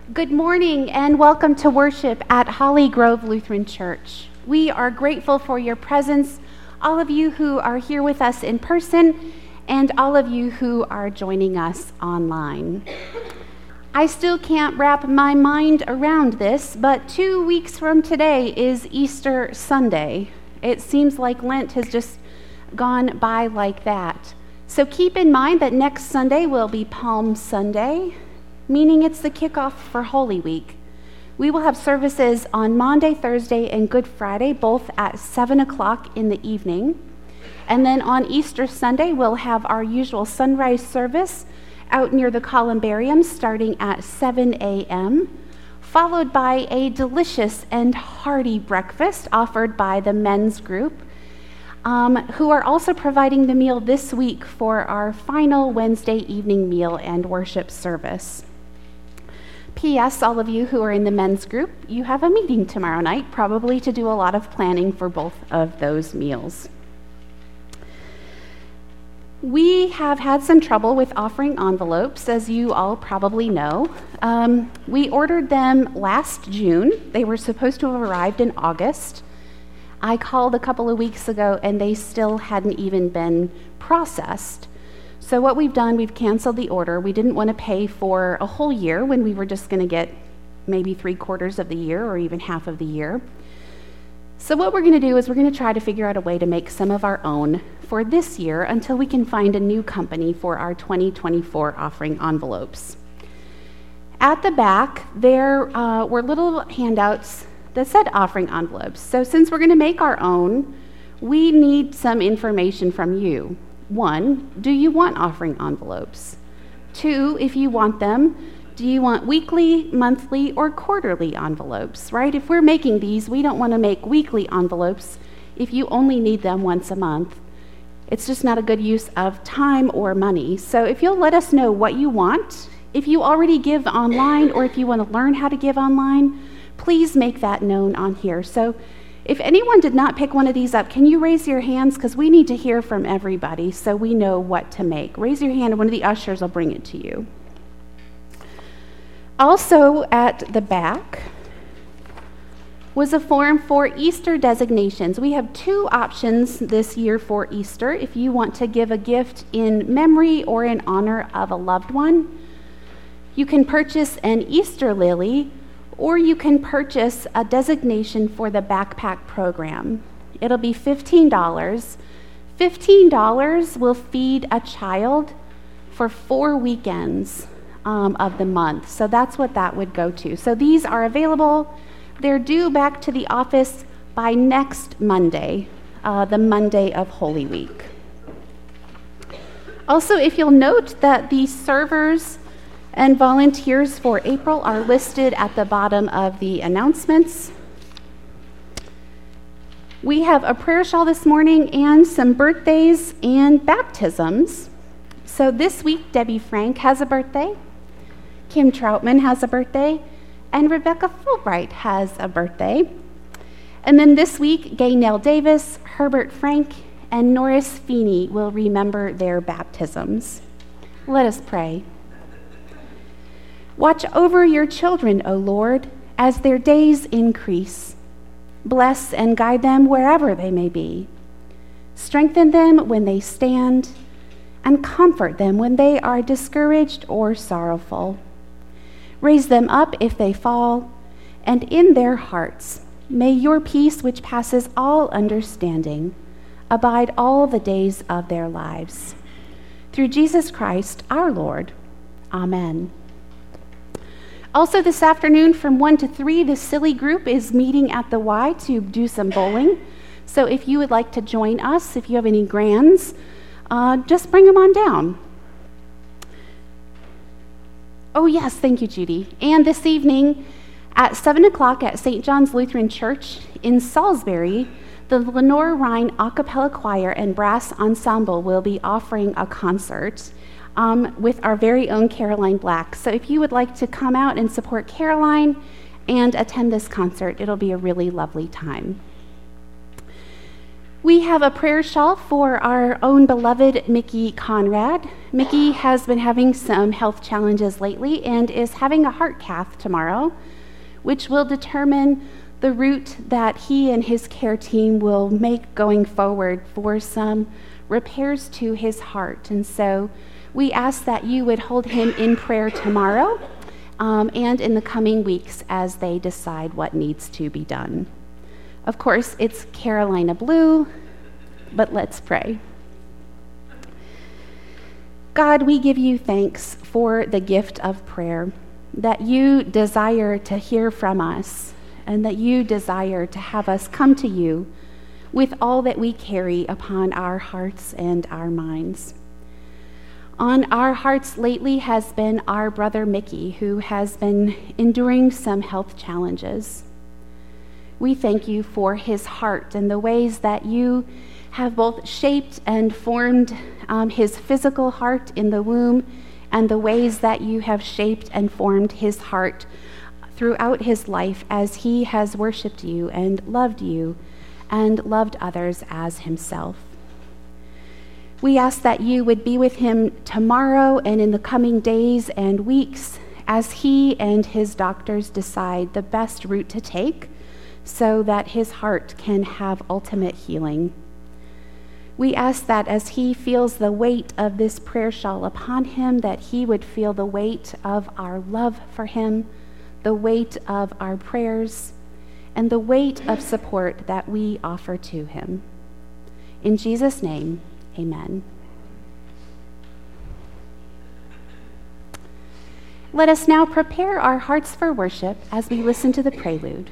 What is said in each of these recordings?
Good morning and welcome to worship at Holly Grove Lutheran Church. We are grateful for your presence, all of you who are here with us in person and all of you who are joining us online. I still can't wrap my mind around this, but 2 weeks from today is Easter Sunday. It seems like Lent has just gone by like that. So keep in mind that next Sunday will be Palm Sunday, meaning it's the kickoff for Holy Week. We will have services on Maundy, Thursday, and Good Friday, both at 7 o'clock in the evening. And then on Easter Sunday, we'll have our usual sunrise service out near the columbarium starting at 7 a.m., followed by a delicious and hearty breakfast offered by the men's group, who are also providing the meal this week for our final Wednesday evening meal and worship service. P.S. All of you who are in the men's group, you have a meeting tomorrow night, probably to do a lot of planning for both of those meals. We have had some trouble with offering envelopes, as you all probably know. We ordered them last June. They were supposed to have arrived in August. I called a couple of weeks ago and they still hadn't even been processed. So what we've done, we've canceled the order. We didn't want to pay for a whole year when we were just going to get maybe 3/4 of the year or even half of the year. So what we're going to do is we're going to try to figure out a way to make some of our own for this year until we can find a new company for our 2024 offering envelopes. At the back, there were little handouts that said offering envelopes. So since we're going to make our own, we need some information from you. 1, do you want offering envelopes? 2, if you want them, do you want weekly, monthly, or quarterly envelopes, right? If we're making these, we don't want to make weekly envelopes if you only need them once a month. It's just not a good use of time or money. So if you'll let us know what you want, if you already give online or if you want to learn how to give online, please make that known on here. So if anyone did not pick one of these up, can you raise your hands? Because we need to hear from everybody so we know what to make. Raise your hand and one of the ushers will bring it to you. Also at the back was a form for Easter designations. We have 2 options this year for Easter. If you want to give a gift in memory or in honor of a loved one, you can purchase an Easter lily, or you can purchase a designation for the backpack program. It'll be $15. $15 will feed a child for 4 weekends of the month. So that's what that would go to. So these are available. They're due back to the office by next Monday, the Monday of Holy Week. Also, if you'll note that the servers and volunteers for April are listed at the bottom of the announcements. We have a prayer shawl this morning and some birthdays and baptisms. So this week, Debbie Frank has a birthday, Kim Troutman has a birthday, and Rebecca Fulbright has a birthday. And then this week, Gaynell Davis, Herbert Frank, and Norris Feeney will remember their baptisms. Let us pray. Watch over your children, O Lord, as their days increase. Bless and guide them wherever they may be. Strengthen them when they stand, and comfort them when they are discouraged or sorrowful. Raise them up if they fall, and in their hearts may your peace, which passes all understanding, abide all the days of their lives. Through Jesus Christ, our Lord. Amen. Also this afternoon from 1 to 3, the Silly group is meeting at the Y to do some bowling. So if you would like to join us, if you have any grands, just bring them on down. Oh yes, thank you, Judy. And this evening at 7 o'clock at St. John's Lutheran Church in Salisbury, the Lenore Rhine a cappella choir and brass ensemble will be offering a concert with our very own Caroline Black. So if you would like to come out and support Caroline and attend this concert, it'll be a really lovely time. We have a prayer shawl for our own beloved Mickey Conrad. Mickey has been having some health challenges lately and is having a heart cath tomorrow, which will determine the route that he and his care team will make going forward for some repairs to his heart. And so we ask that you would hold him in prayer tomorrow and in the coming weeks as they decide what needs to be done. Of course, it's Carolina Blue, but let's pray. God, we give you thanks for the gift of prayer, that you desire to hear from us, and that you desire to have us come to you with all that we carry upon our hearts and our minds. On our hearts lately has been our brother Mickey, who has been enduring some health challenges. We thank you for his heart and the ways that you have both shaped and formed his physical heart in the womb, and the ways that you have shaped and formed his heart throughout his life as he has worshiped you and loved others as himself. We ask that you would be with him tomorrow and in the coming days and weeks as he and his doctors decide the best route to take so that his heart can have ultimate healing. We ask that as he feels the weight of this prayer shawl upon him, that he would feel the weight of our love for him, the weight of our prayers, and the weight of support that we offer to him. In Jesus' name, amen. Let us now prepare our hearts for worship as we listen to the prelude.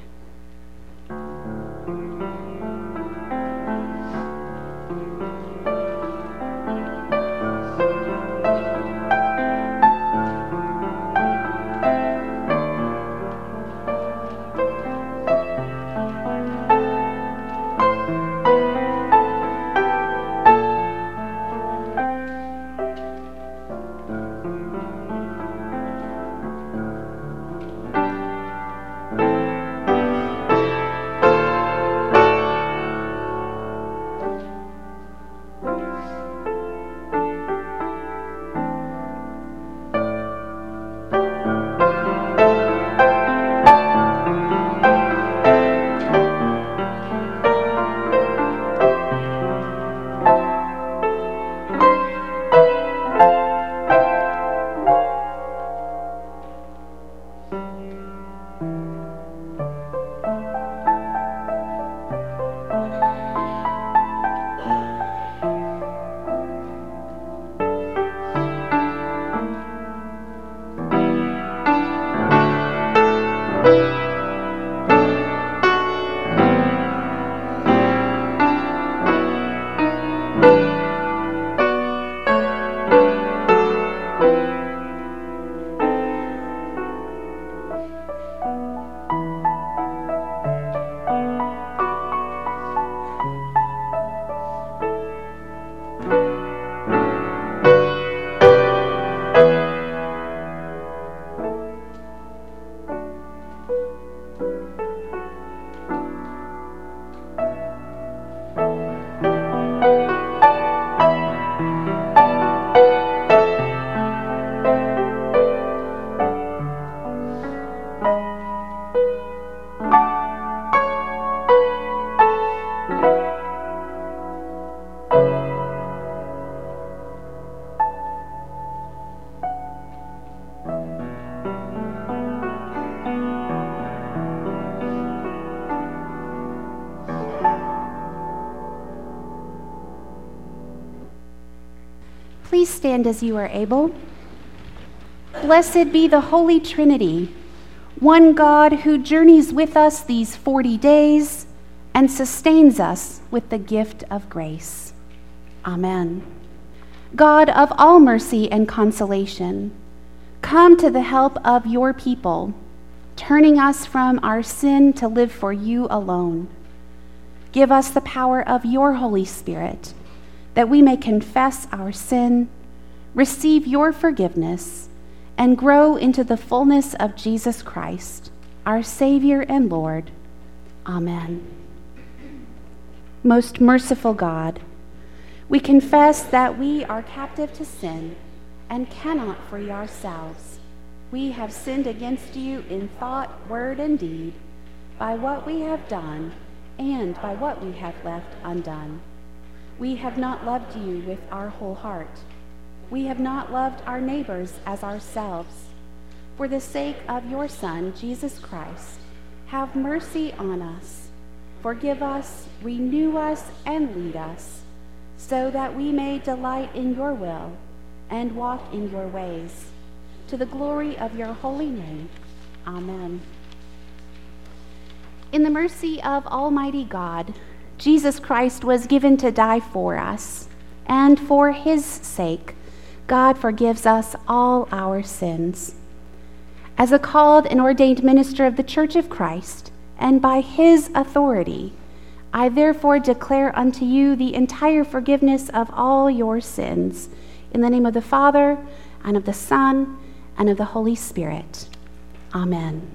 Please stand as you are able. Blessed be the Holy Trinity, one God who journeys with us these 40 days and sustains us with the gift of grace. Amen. God of all mercy and consolation, come to the help of your people, turning us from our sin to live for you alone. Give us the power of your Holy Spirit, that we may confess our sin, receive your forgiveness, and grow into the fullness of Jesus Christ, our Savior and Lord. Amen. most merciful God, we confess that we are captive to sin and cannot free ourselves. We have sinned against you in thought, word, and deed, by what we have done and by what we have left undone. We have not loved you with our whole heart. We have not loved our neighbors as ourselves. For the sake of your Son, Jesus Christ, have mercy on us. Forgive us, renew us, and lead us, so that we may delight in your will and walk in your ways, to the glory of your holy name. Amen. In the mercy of Almighty God, Jesus Christ was given to die for us, and for his sake, God forgives us all our sins. As a called and ordained minister of the Church of Christ, and by his authority, I therefore declare unto you the entire forgiveness of all your sins, in the name of the Father, and of the Son, and of the Holy Spirit. Amen.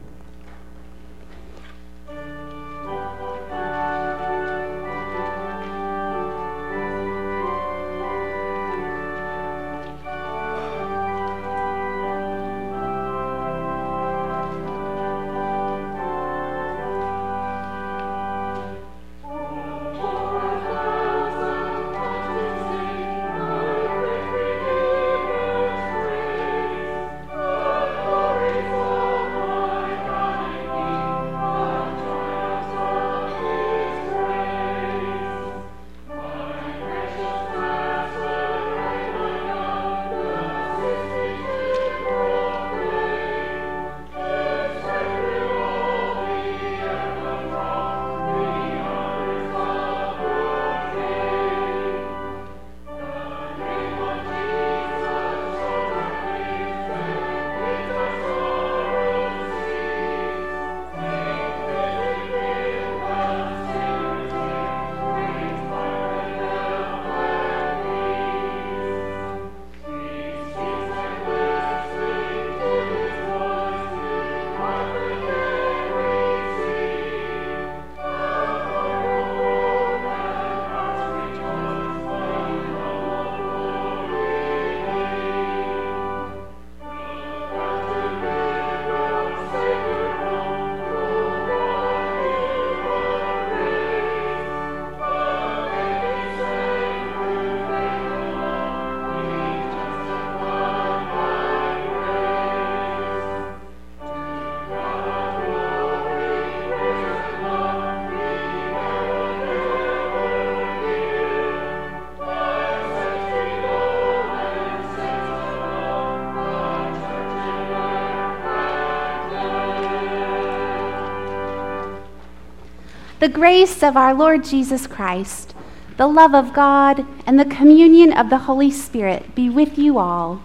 The grace of our Lord Jesus Christ, the love of God, and the communion of the Holy Spirit be with you all.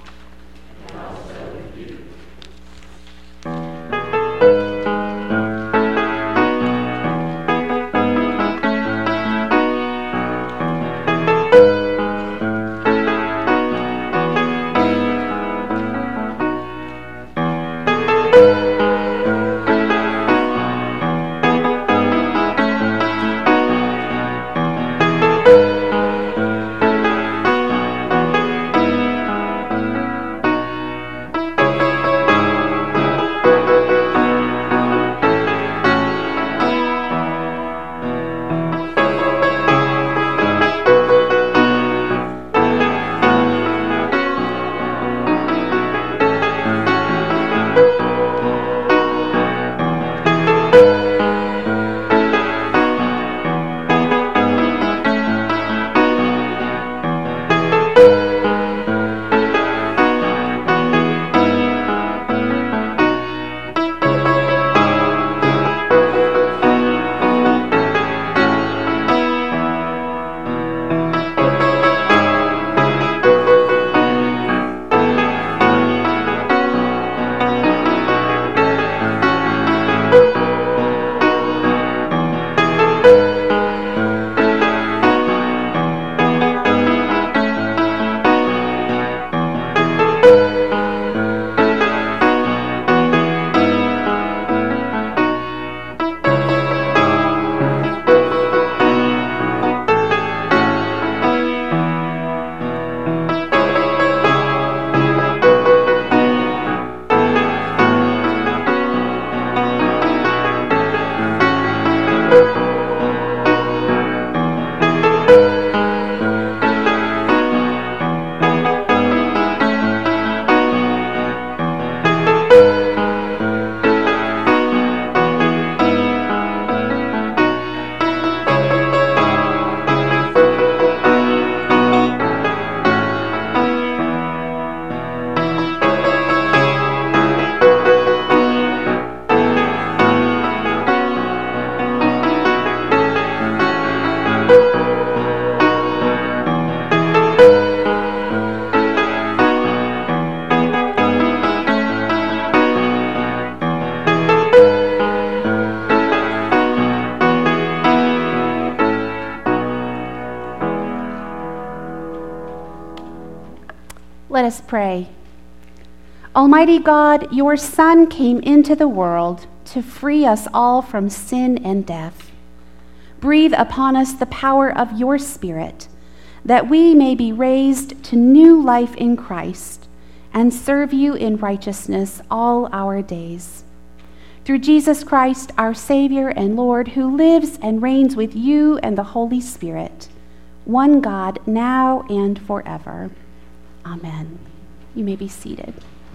Let us pray. Almighty God, your Son came into the world to free us all from sin and death. Breathe upon us the power of your Spirit, that we may be raised to new life in Christ and serve you in righteousness all our days. Through Jesus Christ, our Savior and Lord, who lives and reigns with you and the Holy Spirit, one God, now and forever. Amen. You may be seated.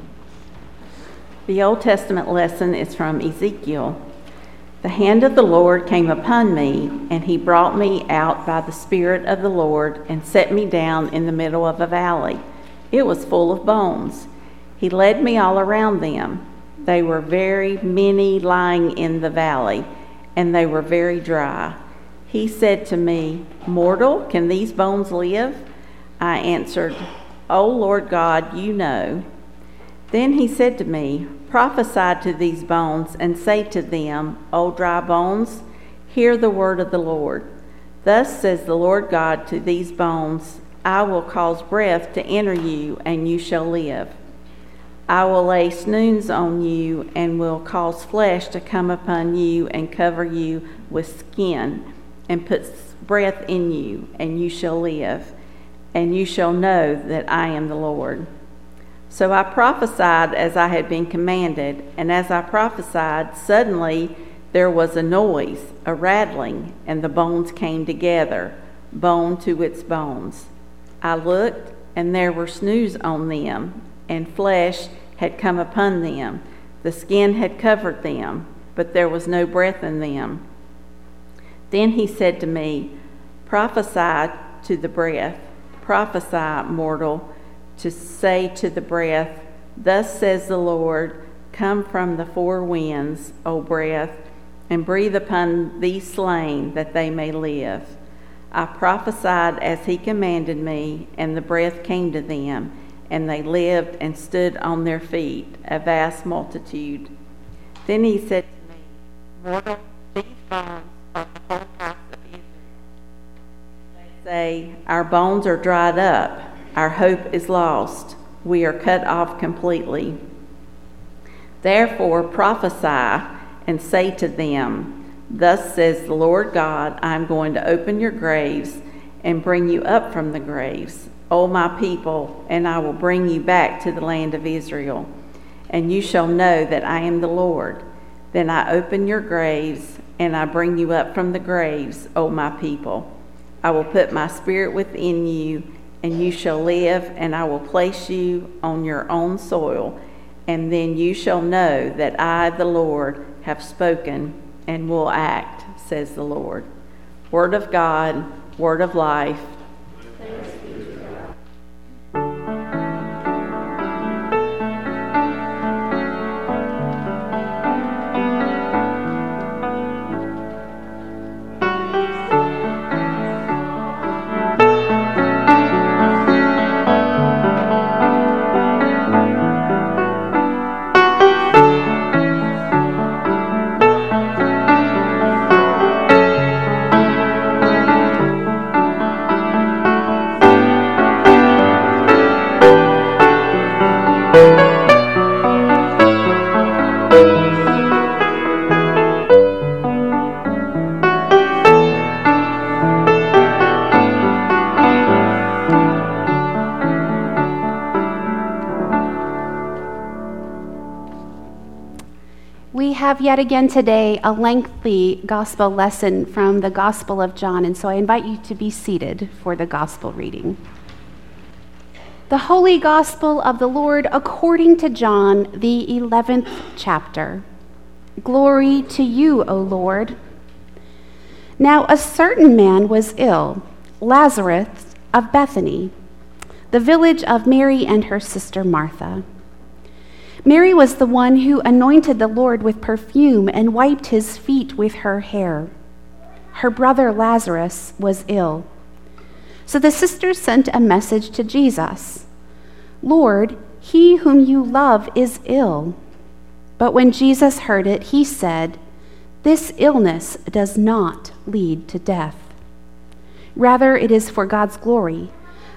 The Old Testament lesson is from Ezekiel. The hand of the Lord came upon me, and he brought me out by the Spirit of the Lord and set me down in the middle of a valley. It was full of bones. He led me all around them. They were very many lying in the valley, and they were very dry. He said to me, "Mortal, can these bones live?" I answered, "O Lord God, you know." Then he said to me, "Prophesy to these bones and say to them, O dry bones, hear the word of the Lord. Thus says the Lord God to these bones, I will cause breath to enter you, and you shall live. I will lay snoons on you, and will cause flesh to come upon you, and cover you with skin, and put breath in you, and you shall live, and you shall know that I am the Lord." So I prophesied as I had been commanded, and as I prophesied, suddenly there was a noise, a rattling, and the bones came together, bone to its bones. I looked, and there were snows on them, and flesh had come upon them. The skin had covered them, but there was no breath in them. Then he said to me, "Prophesy to the breath, prophesy, mortal, to say to the breath, Thus says the Lord, come from the four winds, O breath, and breathe upon these slain, that they may live." I prophesied as he commanded me, and the breath came to them, and they lived and stood on their feet, a vast multitude. Then he said to me, "Mortal, these bones are the whole house of Israel. They say, Our bones are dried up. Our hope is lost. We are cut off completely. Therefore prophesy and say to them, Thus says the Lord God, I am going to open your graves and bring you up from the graves, O my people, and I will bring you back to the land of Israel. And you shall know that I am the Lord. Then I open your graves, and I bring you up from the graves, O my people. I will put my spirit within you, and you shall live, and I will place you on your own soil, and then you shall know that I, the Lord, have spoken and will act, says the Lord. Word of God, word of life. Thanks be to God. We have yet again today a lengthy gospel lesson from the Gospel of John, and so I invite you to be seated for the gospel reading. The Holy Gospel of the Lord according to John, the 11th chapter. Glory to you, O Lord. Now a certain man was ill, Lazarus of Bethany, the village of Mary and her sister Martha. Mary was the one who anointed the Lord with perfume and wiped his feet with her hair. Her brother Lazarus was ill. So the sisters sent a message to Jesus, "Lord, he whom you love is ill." But when Jesus heard it, he said, "This illness does not lead to death. Rather, it is for God's glory,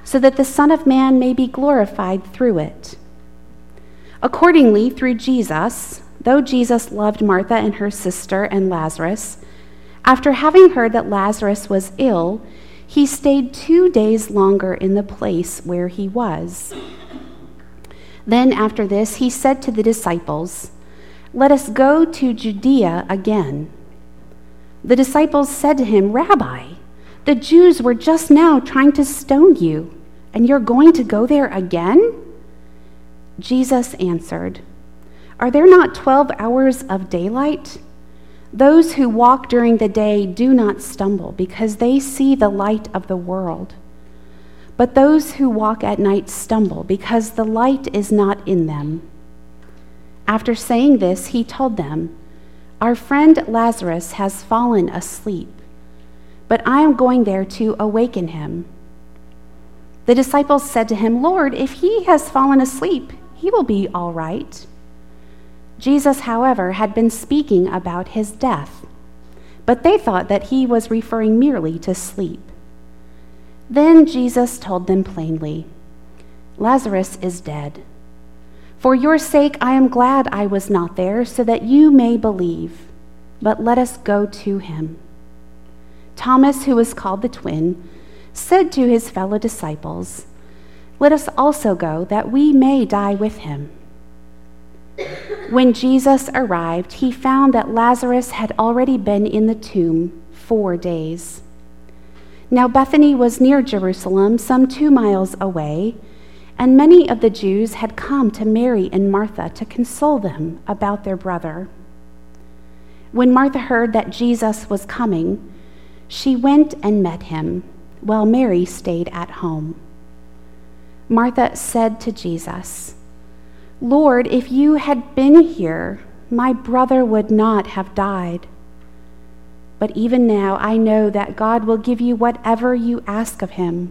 so that the Son of Man may be glorified through it. Accordingly, through Jesus, though Jesus loved Martha and her sister and Lazarus, after having heard that Lazarus was ill, he stayed 2 days longer in the place where he was. Then after this, he said to the disciples, "Let us go to Judea again." The disciples said to him, "Rabbi, the Jews were just now trying to stone you, and you're going to go there again?" Jesus answered, "Are there not 12 hours of daylight? Those who walk during the day do not stumble because they see the light of the world. But those who walk at night stumble because the light is not in them." After saying this, he told them, "Our friend Lazarus has fallen asleep, but I am going there to awaken him." The disciples said to him, "Lord, if he has fallen asleep, he will be all right." Jesus, however, had been speaking about his death, but they thought that he was referring merely to sleep. Then Jesus told them plainly, "Lazarus is dead. For your sake I am glad I was not there, so that you may believe. But let us go to him." Thomas, who was called the twin, said to his fellow disciples, "Let us also go, that we may die with him." When Jesus arrived, he found that Lazarus had already been in the tomb 4 days. Now Bethany was near Jerusalem, some 2 miles away, and many of the Jews had come to Mary and Martha to console them about their brother. When Martha heard that Jesus was coming, she went and met him, while Mary stayed at home. Martha said to Jesus, "Lord, if you had been here, my brother would not have died. But even now I know that God will give you whatever you ask of him."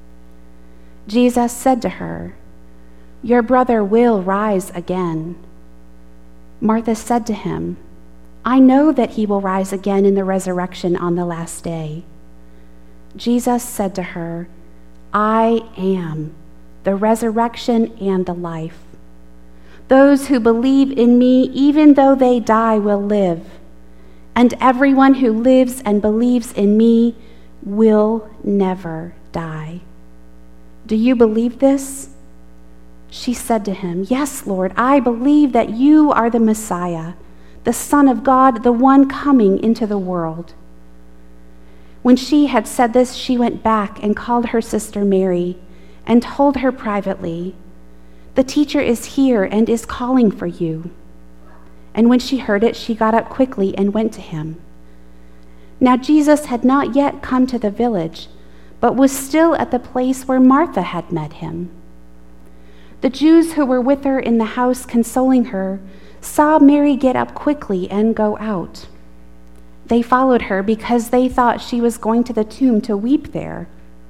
Jesus said to her, "Your brother will rise again." Martha said to him, "I know that he will rise again in the resurrection on the last day." Jesus said to her, "I am the resurrection and the life. Those who believe in me, even though they die, will live. And everyone who lives and believes in me will never die. Do you believe this?" She said to him, "Yes, Lord, I believe that you are the Messiah, the Son of God, the one coming into the world." When she had said this, she went back and called her sister Mary and told her privately, "The teacher is here and is calling for you." And when she heard it, she got up quickly and went to him. Now Jesus had not yet come to the village, but was still at the place where Martha had met him. The Jews who were with her in the house consoling her saw Mary get up quickly and go out. They followed her because they thought she was going to the tomb to weep there.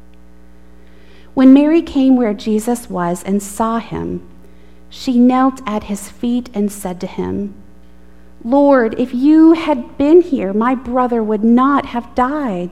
When Mary came where Jesus was and saw him, she knelt at his feet and said to him, "Lord, if you had been here, my brother would not have died."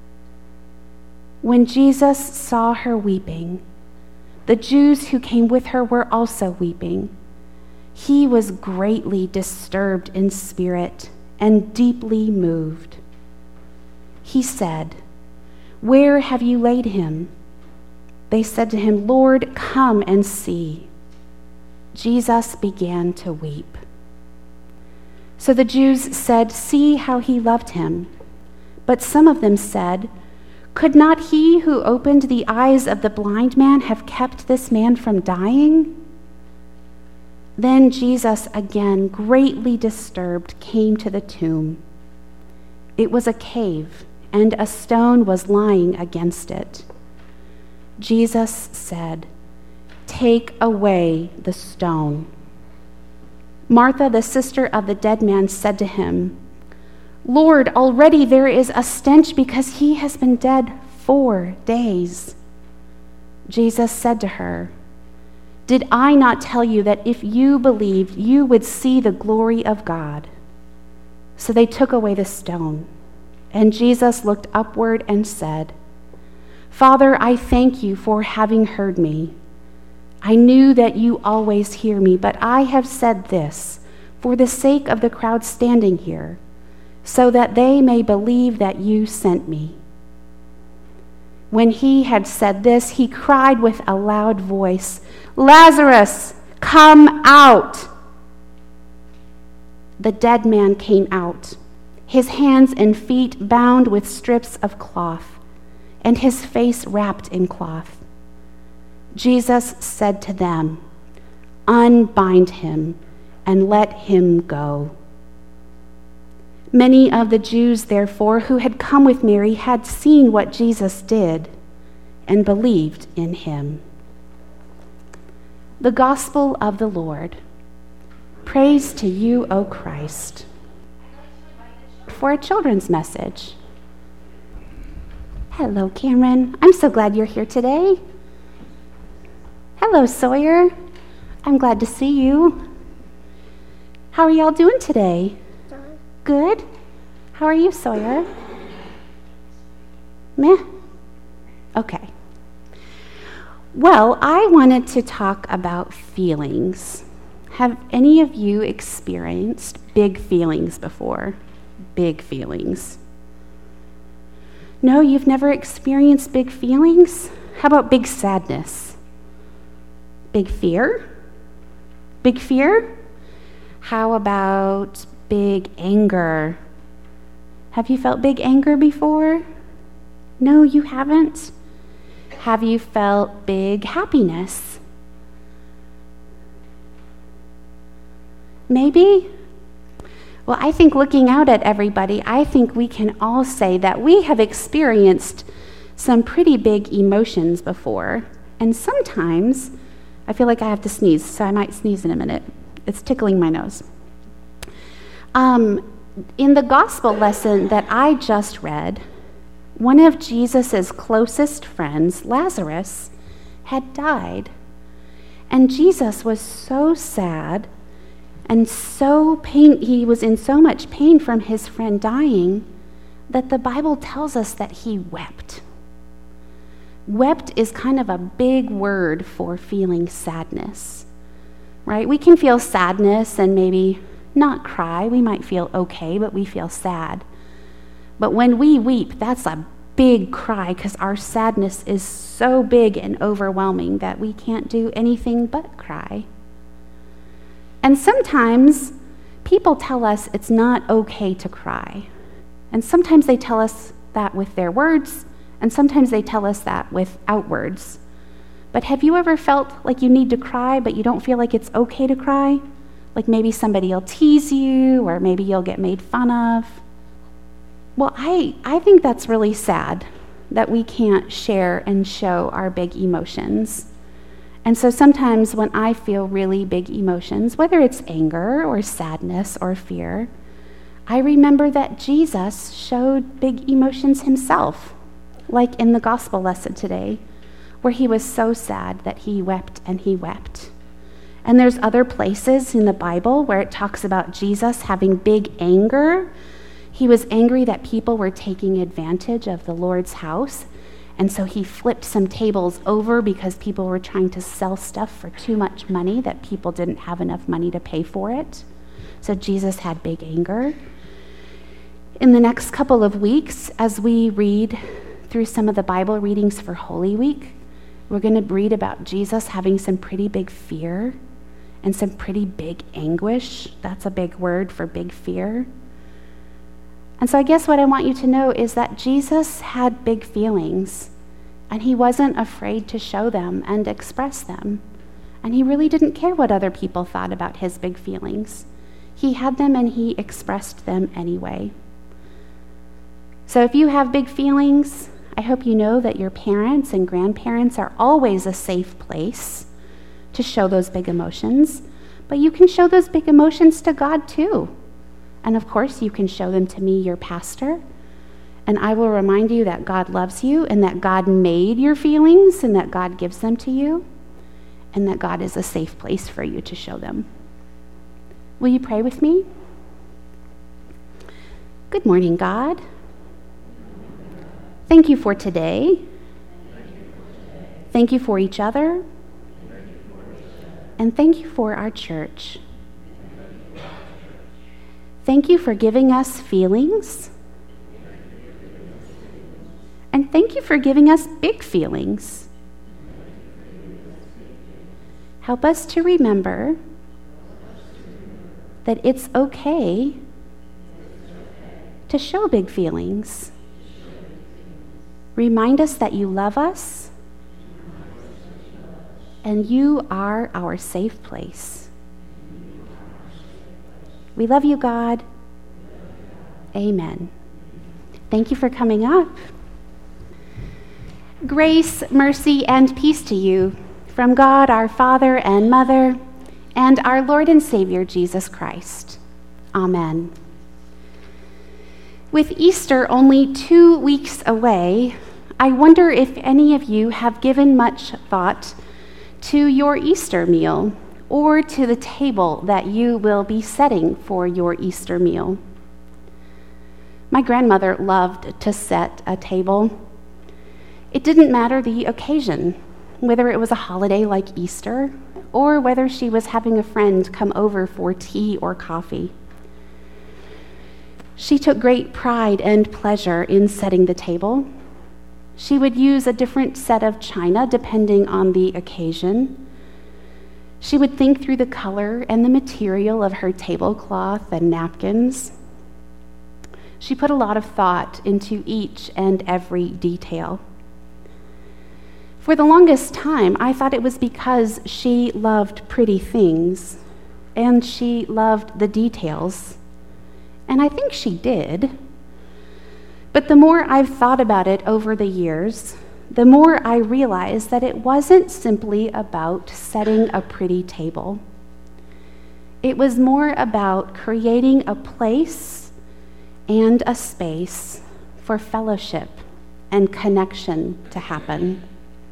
When Jesus saw her weeping, the Jews who came with her were also weeping. He was greatly disturbed in spirit and deeply moved. He said, "Where have you laid him?" They said to him, "Lord, come and see." Jesus began to weep. So the Jews said, "See how he loved him." But some of them said, "Could not he who opened the eyes of the blind man have kept this man from dying?" Then Jesus, again greatly disturbed, came to the tomb. It was a cave, and a stone was lying against it. Jesus said, "Take away the stone." Martha, the sister of the dead man, said to him, "Lord, already there is a stench because he has been dead 4 days." Jesus said to her, "Did I not tell you that if you believed, you would see the glory of God?" So they took away the stone, and Jesus looked upward and said, Father, I thank you for having heard me. I knew that you always hear me, but I have said this for the sake of the crowd standing here, so that they may believe that you sent me." When he had said this, he cried with a loud voice, "Lazarus, come out!" The dead man came out, his hands and feet bound with strips of cloth, and his face wrapped in cloth. Jesus said to them, "Unbind him and let him go." Many of the Jews, therefore, who had come with Mary had seen what Jesus did and believed in him. The Gospel of the Lord. Praise to you, O Christ. For a children's message. Hello, Cameron. I'm so glad you're here today. Hello, Sawyer. I'm glad to see you. How are y'all doing today? Good. How are you, Sawyer? Meh? Okay. Well, I wanted to talk about feelings. Have any of you experienced big feelings before? Big feelings. No, you've never experienced big feelings? How about big sadness? Big fear? Big fear? How about big anger? Have you felt big anger before? No, you haven't? Have you felt big happiness? Maybe? Well, I think looking out at everybody, I think we can all say that we have experienced some pretty big emotions before. And sometimes, I feel like I have to sneeze, so I might sneeze in a minute. It's tickling my nose. In the gospel lesson that I just read, one of Jesus' closest friends, Lazarus, had died. And Jesus was so sad and he was in so much pain from his friend dying that the Bible tells us that he wept. Wept is kind of a big word for feeling sadness, right? We can feel sadness and maybe not cry. We might feel okay, but we feel sad. But when we weep, that's a big cry because our sadness is so big and overwhelming that we can't do anything but cry. And sometimes people tell us it's not okay to cry. And sometimes they tell us that with their words, and sometimes they tell us that without words. But have you ever felt like you need to cry, but you don't feel like it's okay to cry? Like maybe somebody will tease you, or maybe you'll get made fun of. Well, I think that's really sad that we can't share and show our big emotions. And so sometimes when I feel really big emotions, whether it's anger or sadness or fear, I remember that Jesus showed big emotions himself, like in the gospel lesson today, where he was so sad that he wept and he wept. And there's other places in the Bible where it talks about Jesus having big anger. He was angry that people were taking advantage of the Lord's house. And so he flipped some tables over because people were trying to sell stuff for too much money that people didn't have enough money to pay for it. So Jesus had big anger. In the next couple of weeks, as we read through some of the Bible readings for Holy Week, we're going to read about Jesus having some pretty big fear and some pretty big anguish. That's a big word for big fear. And so I guess what I want you to know is that Jesus had big feelings, and he wasn't afraid to show them and express them. And he really didn't care what other people thought about his big feelings. He had them and he expressed them anyway. So if you have big feelings, I hope you know that your parents and grandparents are always a safe place to show those big emotions, but you can show those big emotions to God too. And of course, you can show them to me, your pastor, and I will remind you that God loves you and that God made your feelings and that God gives them to you and that God is a safe place for you to show them. Will you pray with me? Good morning, God. Thank you for today. Thank you for each other. And thank you for our church. Thank you for giving us feelings. And thank you for giving us big feelings. Help us to remember that it's okay to show big feelings. Remind us that you love us and you are our safe place. We love you, God. Amen. Thank you for coming up. Grace, mercy, and peace to you from God, our Father and Mother, and our Lord and Savior, Jesus Christ. Amen. With Easter only 2 weeks away, I wonder if any of you have given much thought to your Easter meal or to the table that you will be setting for your Easter meal. My grandmother loved to set a table. It didn't matter the occasion, whether it was a holiday like Easter or whether she was having a friend come over for tea or coffee. She took great pride and pleasure in setting the table. She would use a different set of china depending on the occasion. She would think through the color and the material of her tablecloth and napkins. She put a lot of thought into each and every detail. For the longest time, I thought it was because she loved pretty things and she loved the details. And I think she did. But the more I've thought about it over the years, the more I realize that it wasn't simply about setting a pretty table. It was more about creating a place and a space for fellowship and connection to happen.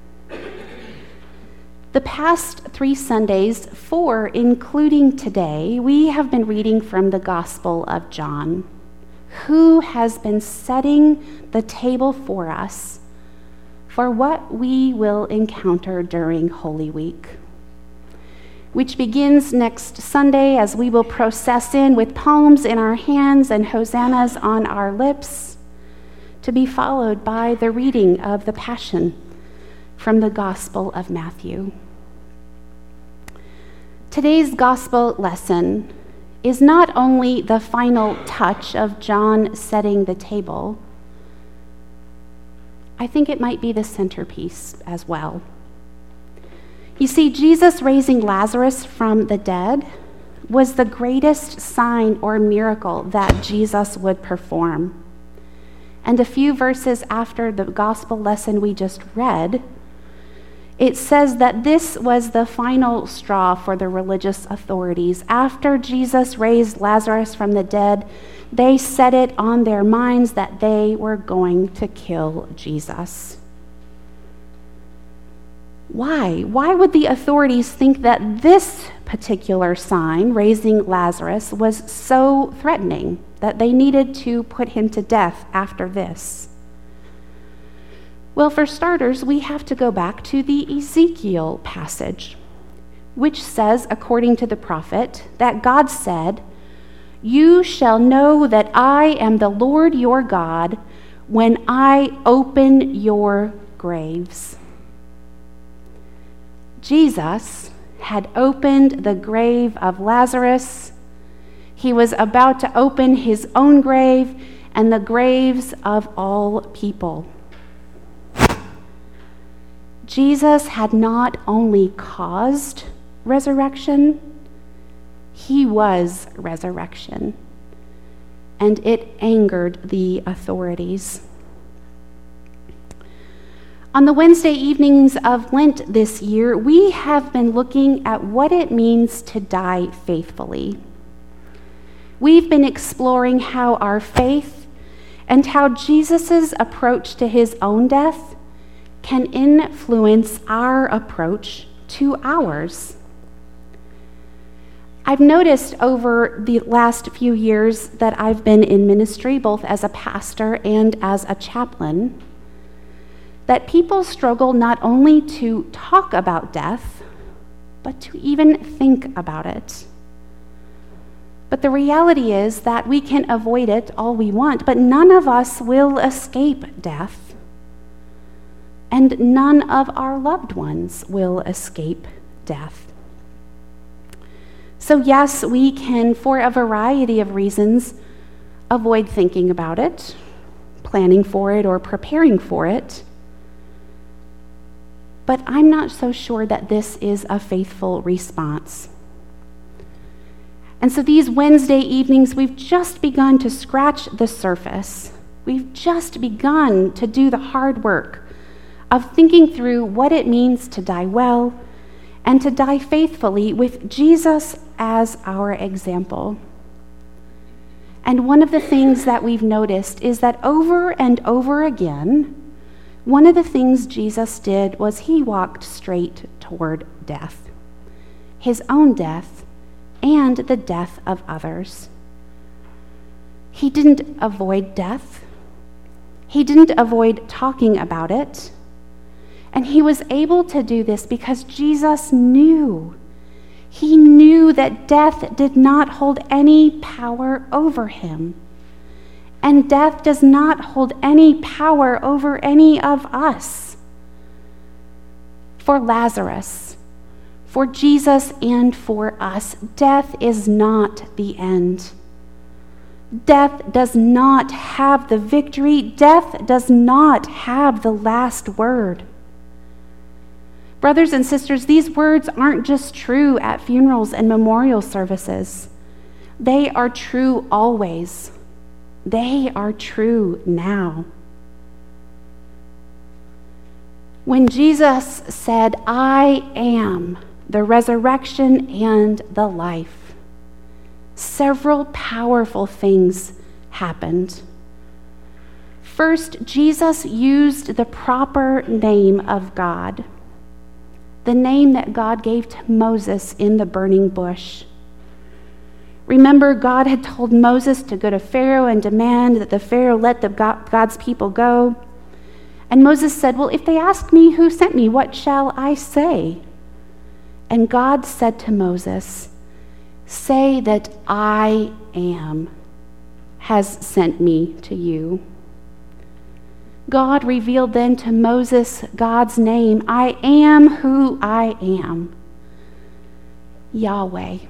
The past 3 Sundays, 4 including today, we have been reading from the Gospel of John, who has been setting the table for us for what we will encounter during Holy Week, which begins next Sunday as we will process in with palms in our hands and hosannas on our lips, to be followed by the reading of the Passion from the Gospel of Matthew. Today's gospel lesson is not only the final touch of John setting the table, I think it might be the centerpiece as well. You see, Jesus raising Lazarus from the dead was the greatest sign or miracle that Jesus would perform. And a few verses after the gospel lesson we just read, it says that this was the final straw for the religious authorities. After Jesus raised Lazarus from the dead, they set it on their minds that they were going to kill Jesus. Why? Why would the authorities think that this particular sign, raising Lazarus, was so threatening that they needed to put him to death after this? Well, for starters, we have to go back to the Ezekiel passage, which says, according to the prophet, that God said, "You shall know that I am the Lord your God when I open your graves." Jesus had opened the grave of Lazarus. He was about to open his own grave and the graves of all people. Jesus had not only caused resurrection, he was resurrection, and it angered the authorities. On the Wednesday evenings of Lent this year, we have been looking at what it means to die faithfully. We've been exploring how our faith and how Jesus' approach to his own death can influence our approach to ours. I've noticed over the last few years that I've been in ministry, both as a pastor and as a chaplain, that people struggle not only to talk about death, but to even think about it. But the reality is that we can avoid it all we want, but none of us will escape death, and none of our loved ones will escape death. So yes, we can, for a variety of reasons, avoid thinking about it, planning for it, or preparing for it. But I'm not so sure that this is a faithful response. And so these Wednesday evenings, we've just begun to scratch the surface. We've just begun to do the hard work of thinking through what it means to die well and to die faithfully with Jesus as our example. And one of the things that we've noticed is that over and over again, one of the things Jesus did was he walked straight toward death, his own death and the death of others. He didn't avoid death. He didn't avoid talking about it. And he was able to do this because Jesus knew. He knew that death did not hold any power over him. And death does not hold any power over any of us. For Lazarus, for Jesus, and for us, death is not the end. Death does not have the victory. Death does not have the last word. Brothers and sisters, these words aren't just true at funerals and memorial services. They are true always. They are true now. When Jesus said, "I am the resurrection and the life," several powerful things happened. First, Jesus used the proper name of God, the name that God gave to Moses in the burning bush. Remember, God had told Moses to go to Pharaoh and demand that the Pharaoh let God's people go. And Moses said, "Well, if they ask me who sent me, what shall I say?" And God said to Moses, "Say that I am has sent me to you." God revealed then to Moses God's name. I am who I am. Yahweh.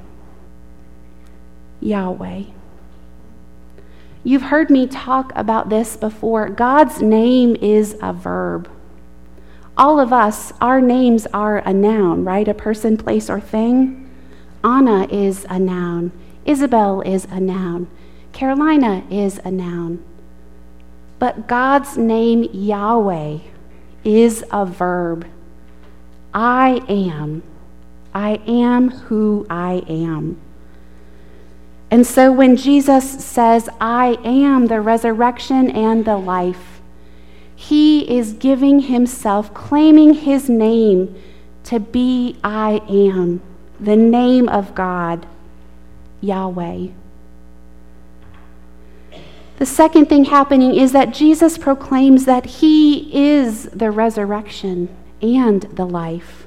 Yahweh. You've heard me talk about this before. God's name is a verb. All of us, our names are a noun, right? A person, place, or thing. Anna is a noun. Isabel is a noun. Carolina is a noun. But God's name, Yahweh, is a verb. I am. I am who I am. And so when Jesus says, "I am the resurrection and the life," he is giving himself, claiming his name to be I am, the name of God, Yahweh. The second thing happening is that Jesus proclaims that he is the resurrection and the life.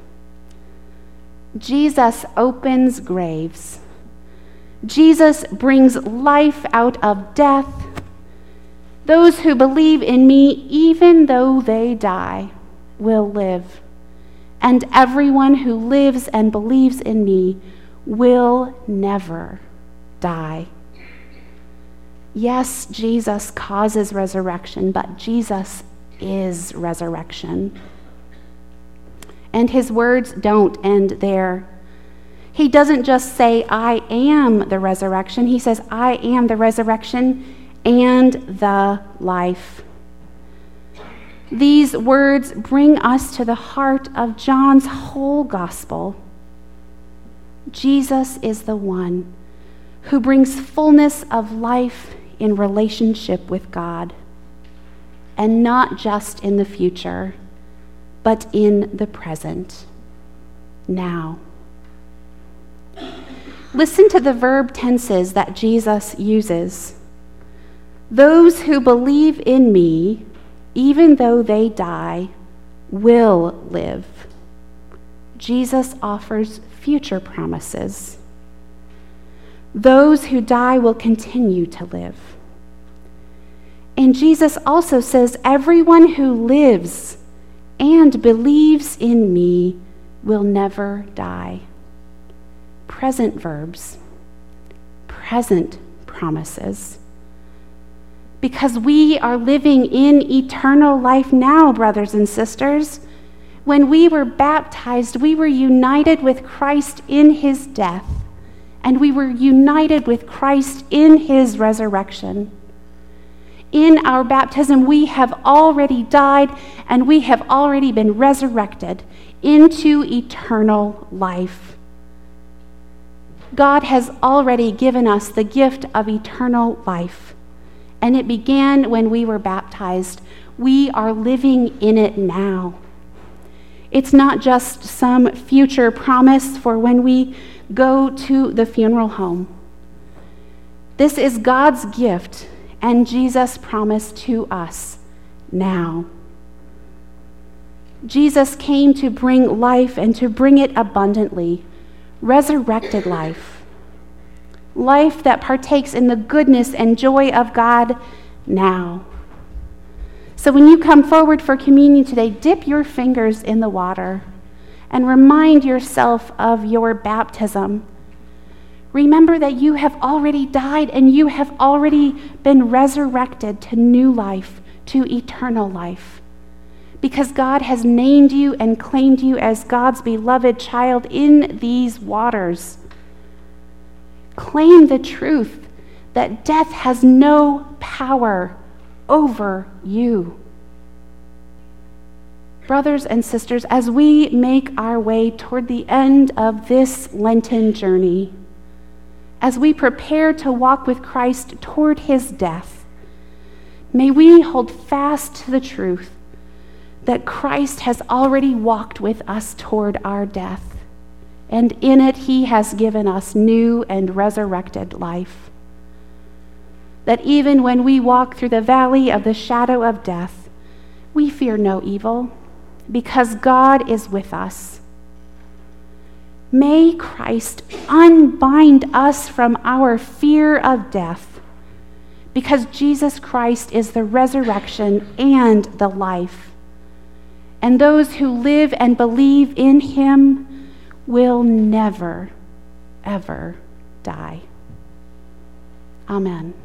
Jesus opens graves. Jesus brings life out of death. Those who believe in me, even though they die, will live. And everyone who lives and believes in me will never die. Yes, Jesus causes resurrection, but Jesus is resurrection. And his words don't end there. He doesn't just say, "I am the resurrection." He says, "I am the resurrection and the life." These words bring us to the heart of John's whole gospel. Jesus is the one who brings fullness of life in relationship with God, and not just in the future, but in the present, now. Listen to the verb tenses that Jesus uses. Those who believe in me, even though they die, will live. Jesus offers future promises. Those who die will continue to live. And Jesus also says, everyone who lives and believes in me will never die. Present verbs, present promises. Because we are living in eternal life now, brothers and sisters. When we were baptized, we were united with Christ in his death, and we were united with Christ in his resurrection. In our baptism, we have already died, and we have already been resurrected into eternal life. God has already given us the gift of eternal life, and it began when we were baptized. We are living in it now. It's not just some future promise for when we go to the funeral home. This is God's gift and Jesus' promise to us now. Jesus came to bring life and to bring it abundantly, resurrected life, life that partakes in the goodness and joy of God now. So when you come forward for communion today, dip your fingers in the water and remind yourself of your baptism. Remember that you have already died and you have already been resurrected to new life, to eternal life, because God has named you and claimed you as God's beloved child in these waters. Claim the truth that death has no power over you. Brothers and sisters, as we make our way toward the end of this Lenten journey, as we prepare to walk with Christ toward his death, may we hold fast to the truth that Christ has already walked with us toward our death, and in it he has given us new and resurrected life. That even when we walk through the valley of the shadow of death, we fear no evil, because God is with us. May Christ unbind us from our fear of death, because Jesus Christ is the resurrection and the life. And those who live and believe in him will never, ever die. Amen.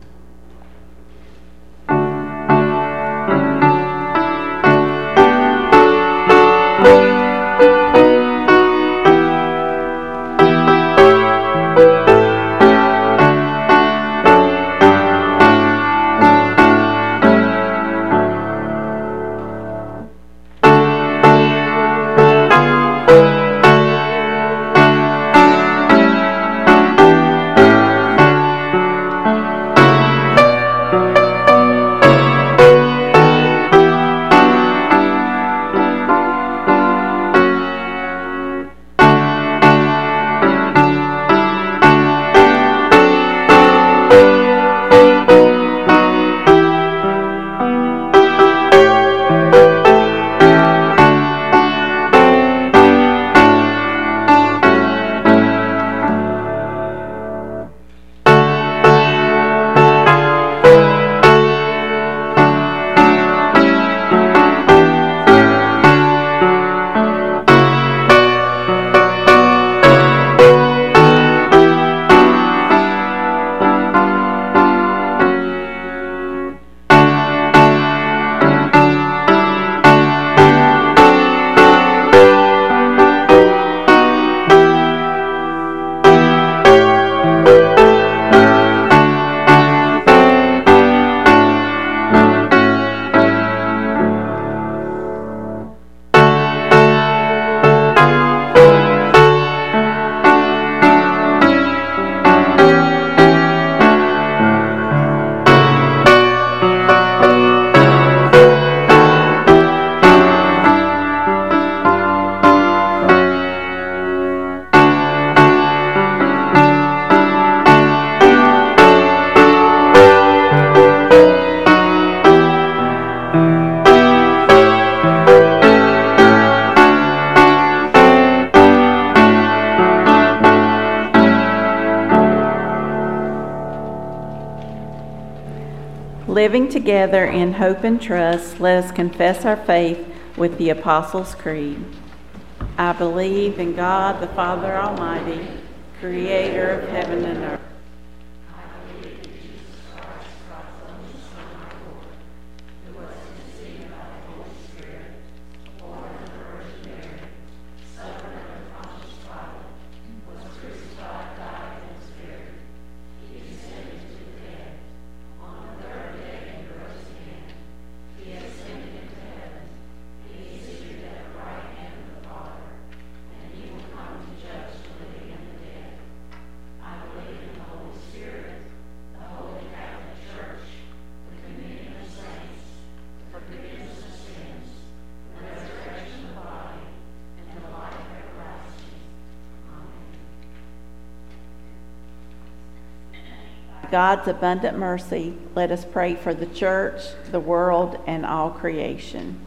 Living together in hope and trust, let us confess our faith with the Apostles' Creed. I believe in God, the Father Almighty, creator of heaven and earth. God's abundant mercy, let us pray for the church, the world, and all creation.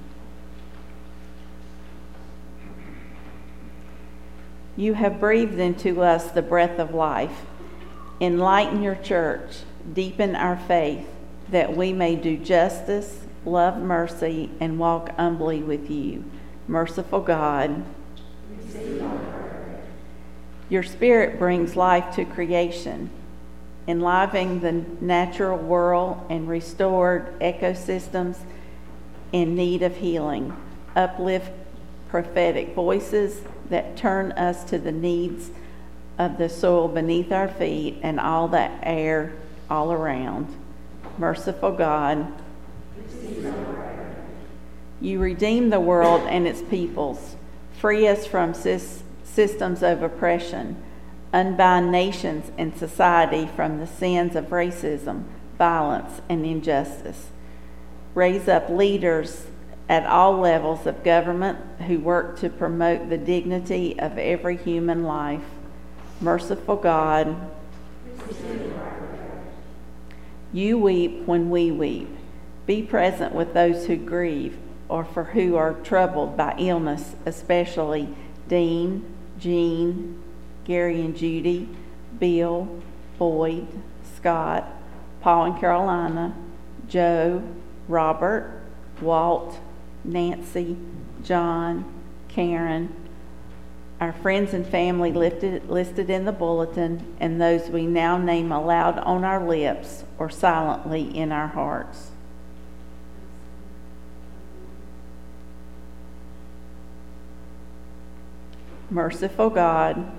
You have breathed into us the breath of life. Enlighten your church, deepen our faith, that we may do justice, love mercy, and walk humbly with you. Merciful God, your Spirit brings life to creation, enlivening the natural world and restored ecosystems in need of healing. Uplift prophetic voices that turn us to the needs of the soil beneath our feet and all the air all around. Merciful God, you redeem the world and its peoples. Free us from systems of oppression. Unbind nations and society from the sins of racism, violence, and injustice. Raise up leaders at all levels of government who work to promote the dignity of every human life. Merciful God, you weep when we weep. Be present with those who grieve or for who are troubled by illness, especially Dean, Jean, Gary and Judy, Bill, Boyd, Scott, Paul and Carolina, Joe, Robert, Walt, Nancy, John, Karen, our friends and family listed in the bulletin, and those we now name aloud on our lips or silently in our hearts. Merciful God,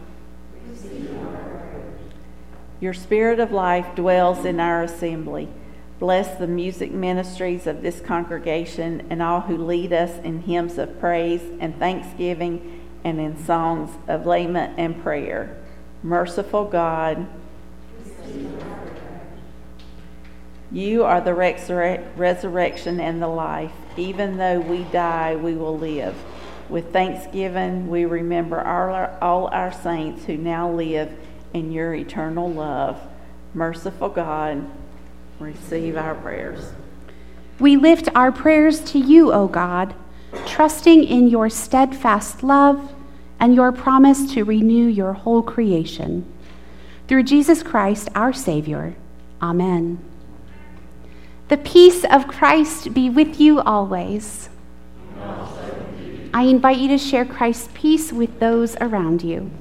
your Spirit of life dwells in our assembly. Bless the music ministries of this congregation and all who lead us in hymns of praise and thanksgiving and in songs of lament and prayer. Merciful God, you are the resurrection and the life. Even though we die, we will live. With thanksgiving, we remember all our saints who now live in your eternal love. Merciful God, receive our prayers. We lift our prayers to you, O God, trusting in your steadfast love and your promise to renew your whole creation. Through Jesus Christ, our Savior. Amen. The peace of Christ be with you always. I invite you to share Christ's peace with those around you.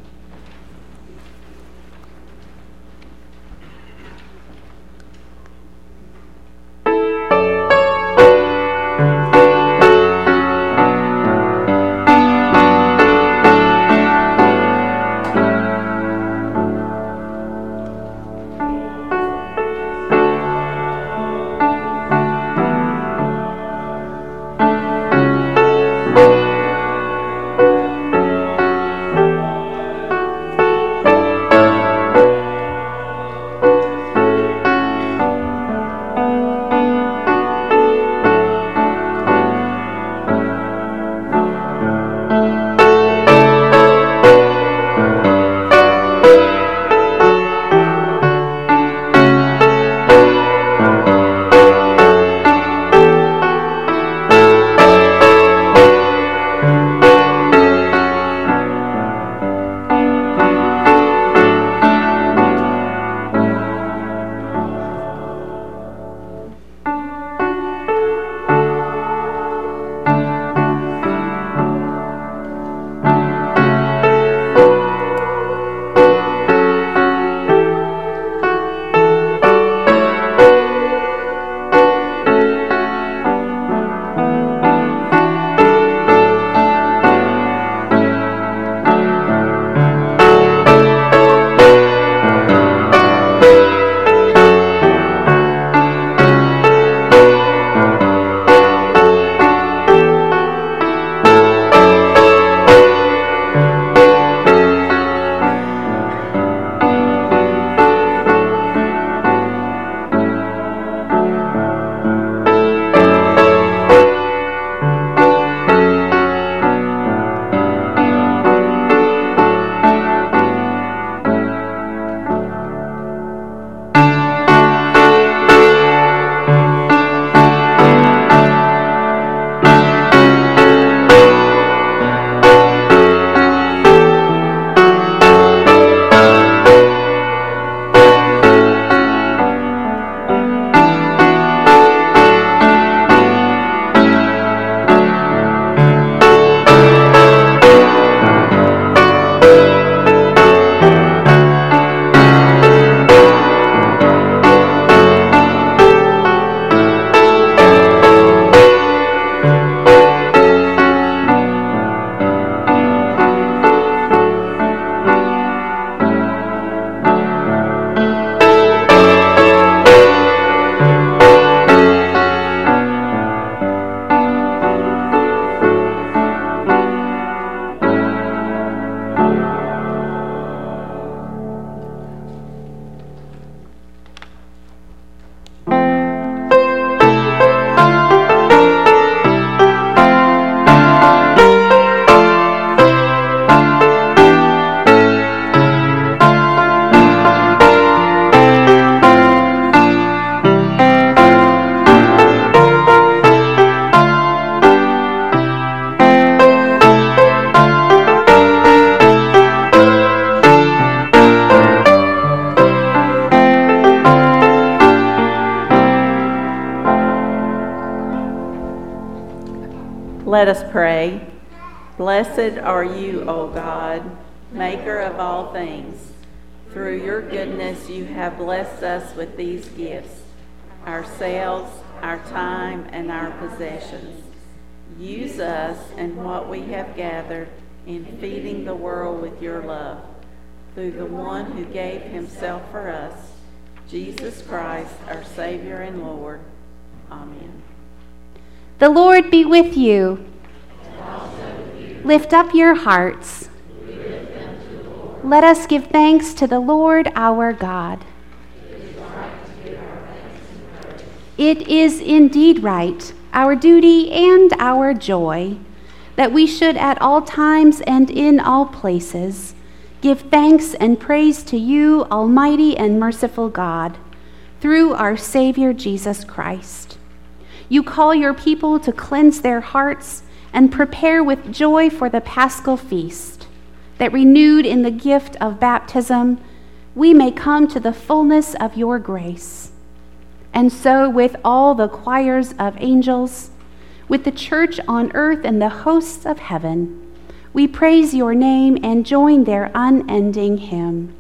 Let us pray. Blessed are you, O God, maker of all things. Through your goodness you have blessed us with these gifts, ourselves, our time, and our possessions. Use us and what we have gathered in feeding the world with your love. Through the one who gave himself for us, Jesus Christ, our Savior and Lord. Amen. The Lord be with you. And also with you. Lift up your hearts. We lift them to the Lord. Let us give thanks to the Lord our God. It is right to give our thanks and praise. It is indeed right, our duty and our joy, that we should at all times and in all places give thanks and praise to you, Almighty and merciful God, through our Savior Jesus Christ. You call your people to cleanse their hearts and prepare with joy for the Paschal feast, that renewed in the gift of baptism, we may come to the fullness of your grace. And so with all the choirs of angels, with the church on earth and the hosts of heaven, we praise your name and join their unending hymn.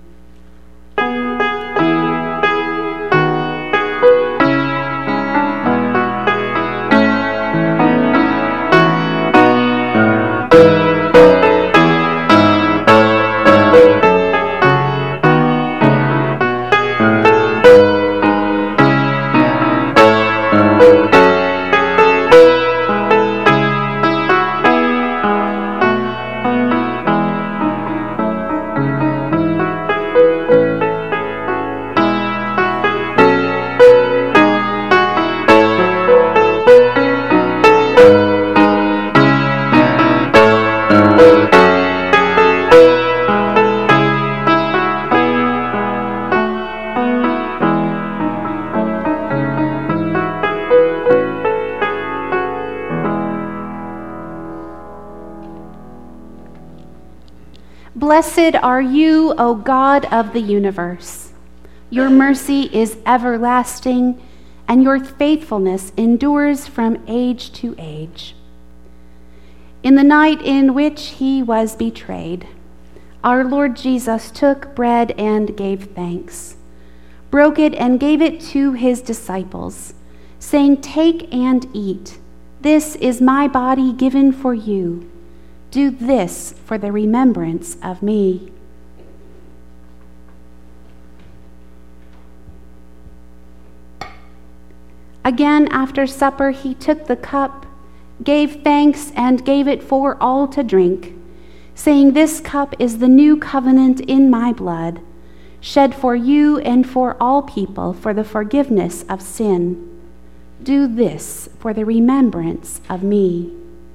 Blessed are you, O God of the universe. Your mercy is everlasting, and your faithfulness endures from age to age. In the night in which he was betrayed, our Lord Jesus took bread and gave thanks, broke it and gave it to his disciples, saying, "Take and eat. This is my body given for you. Do this for the remembrance of me." Again, after supper, he took the cup, gave thanks, and gave it for all to drink, saying, "This cup is the new covenant in my blood, shed for you and for all people for the forgiveness of sin. Do this for the remembrance of me."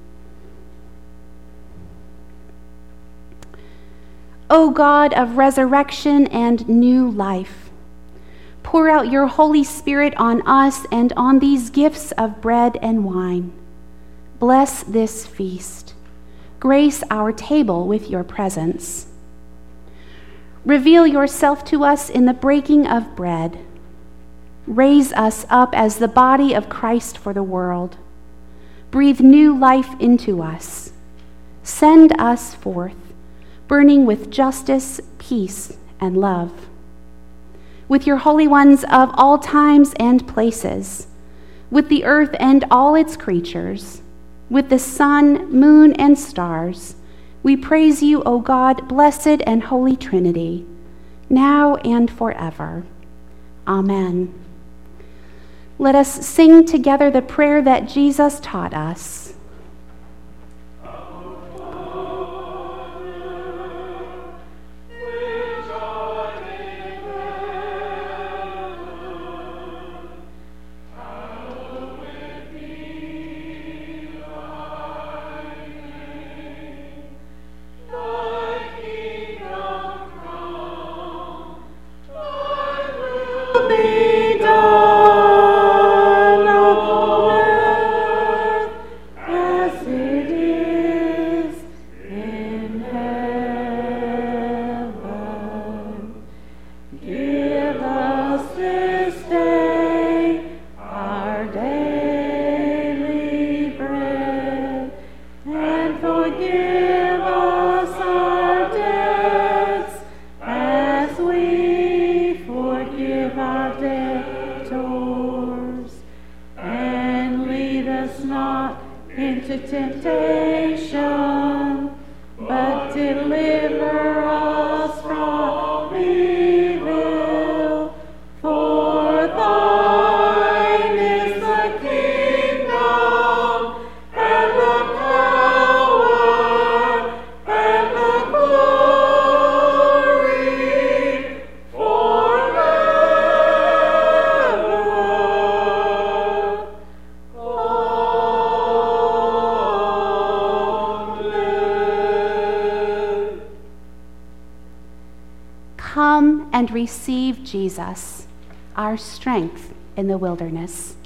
O God of resurrection and new life, pour out your Holy Spirit on us and on these gifts of bread and wine. Bless this feast. Grace our table with your presence. Reveal yourself to us in the breaking of bread. Raise us up as the body of Christ for the world. Breathe new life into us. Send us forth, burning with justice, peace, and love. With your holy ones of all times and places, with the earth and all its creatures, with the sun, moon, and stars, we praise you, O God, blessed and holy Trinity, now and forever. Amen. Let us sing together the prayer that Jesus taught us. Be done on earth into temptation, but deliver us from evil. For thine is the kingdom, and the power, and the glory, forever. Amen. Come and receive Jesus, our strength in the wilderness.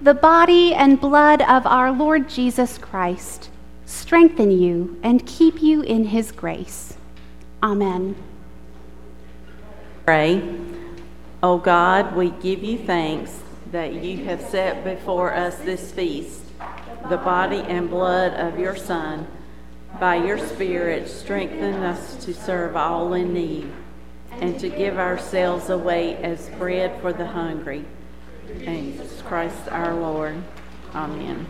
the body and blood of our Lord Jesus Christ strengthen you and keep you in his grace. Amen. Pray. O God, we give you thanks that you have set before us this feast, the body and blood of your Son. By your Spirit, strengthen us to serve all in need and to give ourselves away as bread for the hungry. In Jesus Christ our Lord. Amen.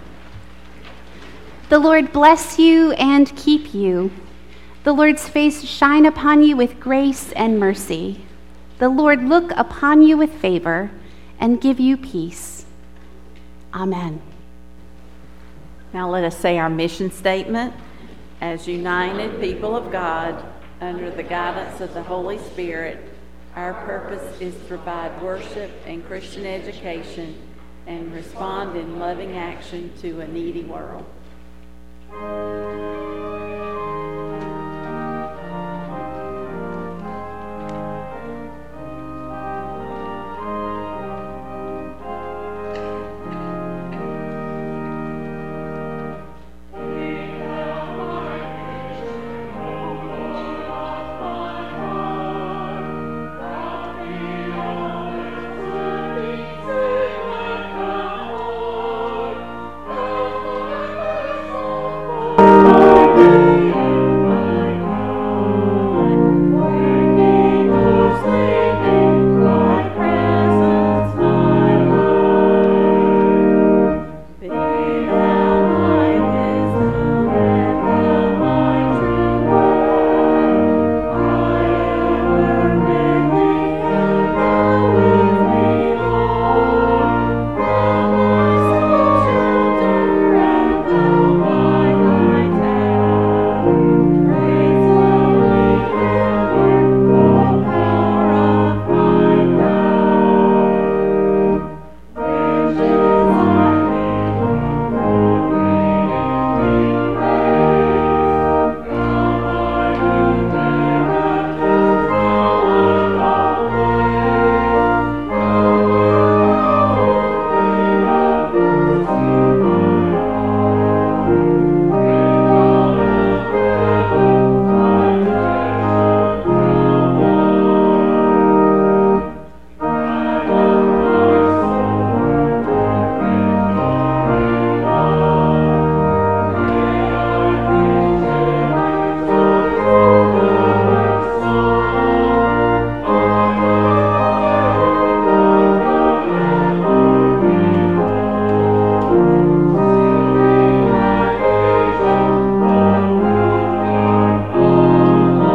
The Lord bless you and keep you. The Lord's face shine upon you with grace and mercy. The Lord look upon you with favor and give you peace. Amen. Now let us say our mission statement. As united people of God, under the guidance of the Holy Spirit, our purpose is to provide worship and Christian education and respond in loving action to a needy world.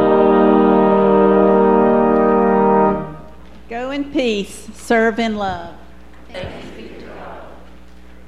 Go in peace, serve in love.